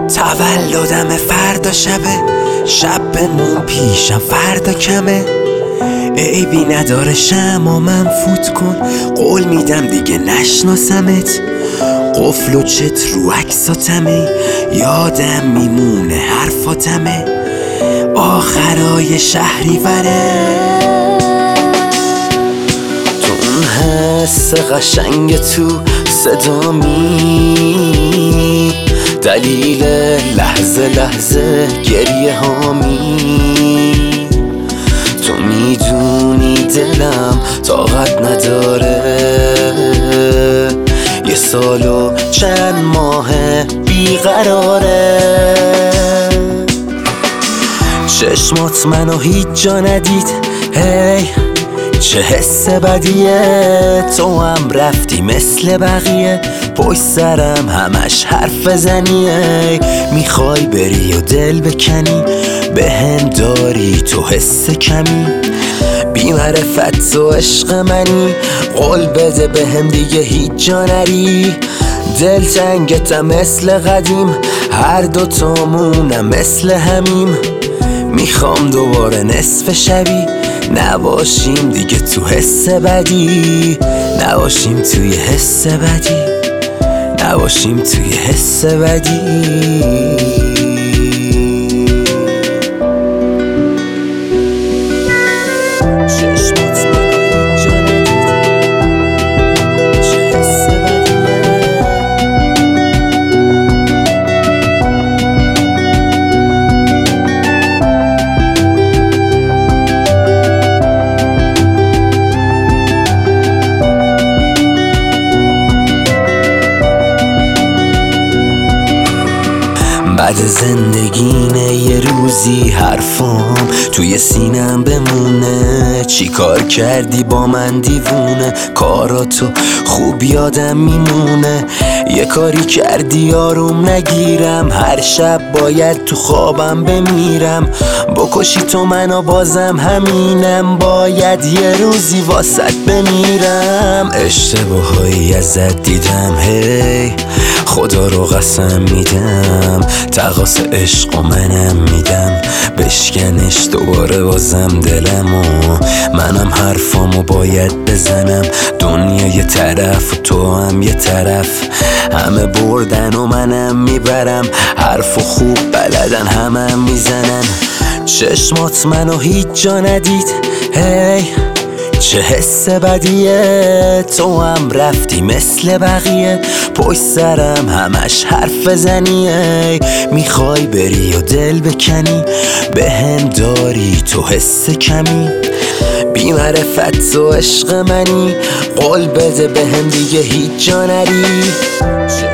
تولدم فردا شبه، شب بمون پیشم فردا کمه. عیبی نداره شمع من فوت کن، قول میدم دیگه نشناسمت. قفل و چت رو عکساتمه، یادم میمونه حرفاتمه. آخرای شهریوره، تو اون حس قشنگ تو صدامی، دلیل لحظه لحظه گریه هامی. تو میدونی دلم طاقت نداره، یه سال و چند ماه بیقراره. چشمات منو هیچ جا ندید، هی چه حس بدیه. تو هم رفتی مثل بقیه، پشت سرم همش حرف بزنیه. میخوای بری و دل بکنی، به هم داری تو حس کمی. بی معرفت و عشق منی، قول بده به هم دیگه هیچ جا نری. دل تنگتم مثل قدیم، هر دوتامونم مثل همیم. میخوام دوباره نصف شبی نباشیم دیگه تو حس بدی، نباشیم توی حس بدی، نباشیم توی حس بدی. بعد زندگینه یه روزی حرفام توی سینم بمونه. چی کار کردی با من دیوونه، کاراتو خوب یادم میمونه. یه کاری کردی آروم نگیرم، هر شب باید تو خوابم بمیرم. بکشی تو منو بازم همینم، باید یه روزی واسط بمیرم. اشتباهایی ازت دیدم، هی خدا رو قسم میدم. تقاص عشق و منم میدم، بشکنش دوباره بازم دلمو. منم حرفامو باید بزنم، دنیا یه طرف و تو هم یه طرف. همه بردن و منم میبرم، حرف و خوب بلدن همم میزنن. چشمات منو هیچ جا ندید، هی چه حس بدیه. تو هم رفتی مثل بقیه، پشت سرم همش حرف بزنیه. میخوای بری و دل بکنی، به هم داری تو حس کمی. بی معرفت و عشق منی، قول بده به هم دیگه هیچ جا نری.